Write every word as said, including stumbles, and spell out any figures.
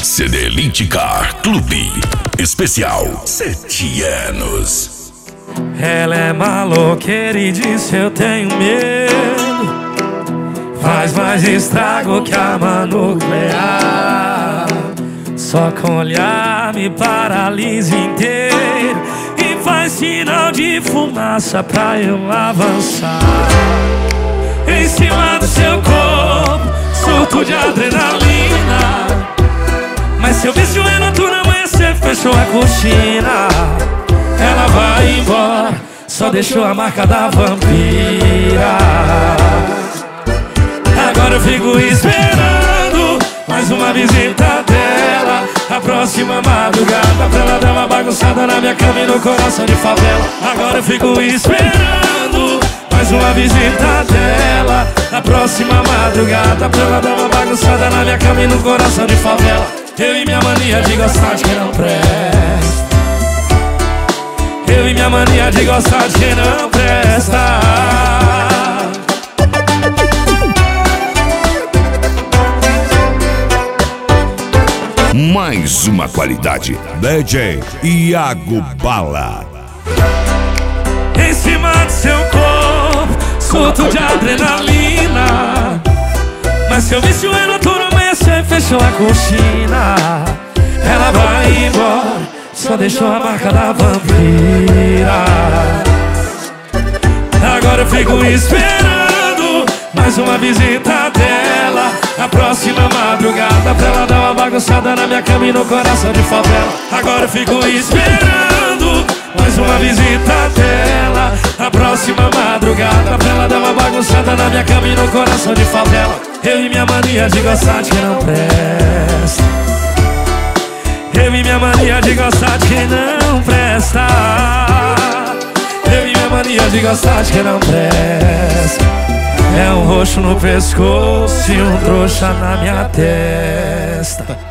C D Elite Car Clube Especial sete anos. Ela é maloqueira e disse eu tenho medo. Faz mais estrago que arma nuclear. Só com olhar me paralisa inteiro e faz sinal de fumaça pra eu avançar. Em cima do seu corpo, surto de adrenalina. Mas se eu ver o noturno amanhecer, fechou a cortina. Ela vai embora, só deixou a marca da vampira. Agora eu fico esperando mais uma visita dela. A próxima madrugada pra ela dar uma bagunçada na minha cama e no coração de favela. Agora eu fico esperando mais uma visita dela. A próxima madrugada pra ela dar uma bagunçada na minha cama e no coração de favela. Eu e minha mania de gostar de quem não presta. Eu e minha mania de gostar de quem não presta. Mais uma qualidade, D J Iago Bala. Em cima do seu corpo, surto de adrenalina. Mas se eu visse o noturno amanhecer, fechou a cortina. Ela vai embora, só deixou a marca da vampira. Agora eu fico esperando mais uma visita dela. A próxima madrugada pra ela dar uma bagunçada na minha cama e no coração de favela. Agora eu fico esperando mais uma visita dela. A próxima madrugada pra ela dar uma bagunçada na minha cama e no coração de favela. Eu e minha mania de gostar de quem não presta. Eu e minha mania de gostar de quem não presta. Eu e minha mania de gostar de quem não presta. É um roxo no pescoço e um trouxa na minha testa.